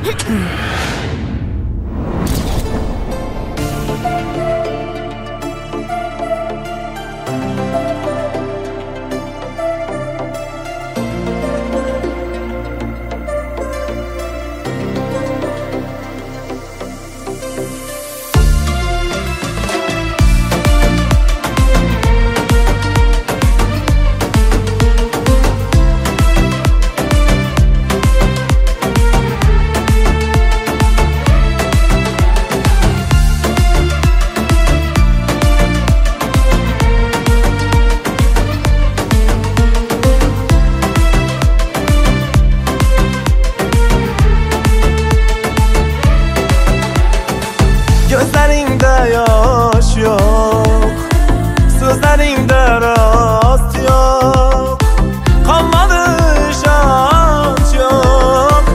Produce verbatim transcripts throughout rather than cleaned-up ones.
Gözlerimde yaş yok, sözlerimde rast yok, kalmadı şans yok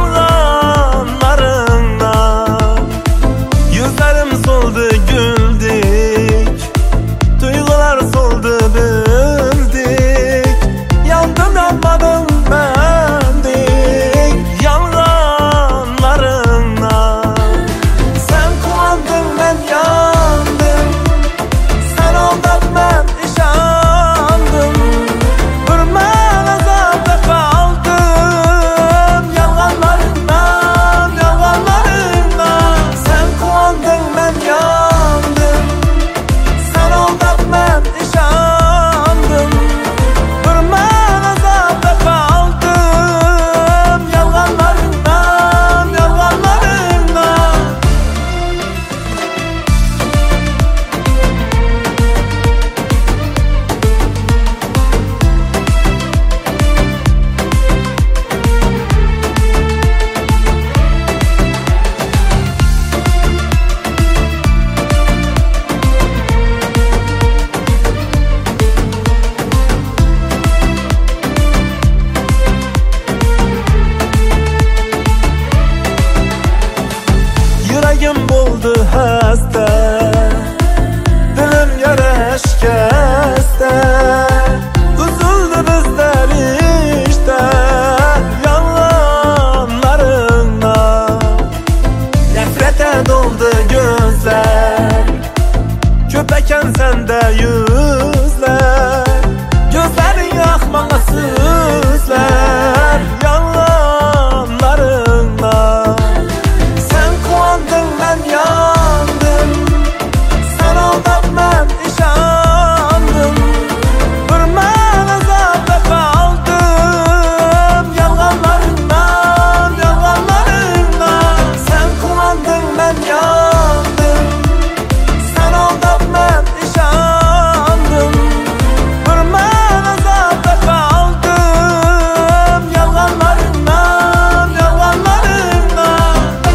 yalanlarından. Yüzlerim soldu güldük, duygular soldu bildik. Yandım yanmadım bendik yalanlarından. Sen kullandın ben yandım, sen aldat ben işandım. Bir ben azapta kaldım yalanlarından, yalanlarından. Sen kullandın ben yandım, sen aldat ben işandım. Bir ben azapta kaldım yalanlarından, yalanlarından. Yüreğim buldu hasta, dilim yara şikasta. Üzüldü bizler işte yalanlarından. Nefrete doldu gözler, köpeken sende yüzler. Gözlerin yakmalı sözler yalanlarından. Sen kullandın ben yandım, sen aldat ben işandım. Bir ben azapta kaldım yalanlarından, yalanlarından. Sen kullandın ben yandım, sen aldat ben işandım. Bir ben azapta kaldım yalanlarından, yalanlarından.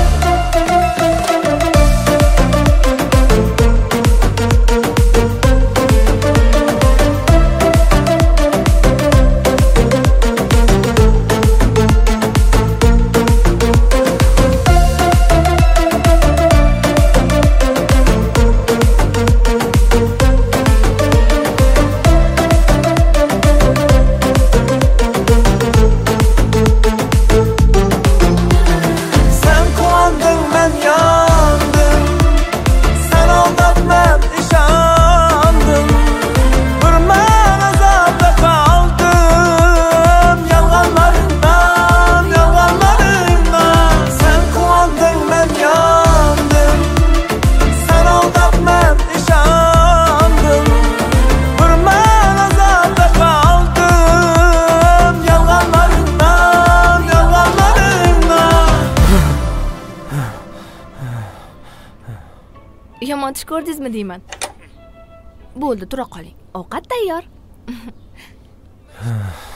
Sen kullandın ben yandım, sen aldat ben işandım. Bir ben azapta kaldım yalanlarından, yalanlarından. Sen kullandın ben yandım, sen aldat ben işandım. Bir ben azapta kaldım yalanlarından, yalanlarından. Yomon tush ko'rdingizmi deyman. Bo'ldi, tura qoling. Ovqat tayyor.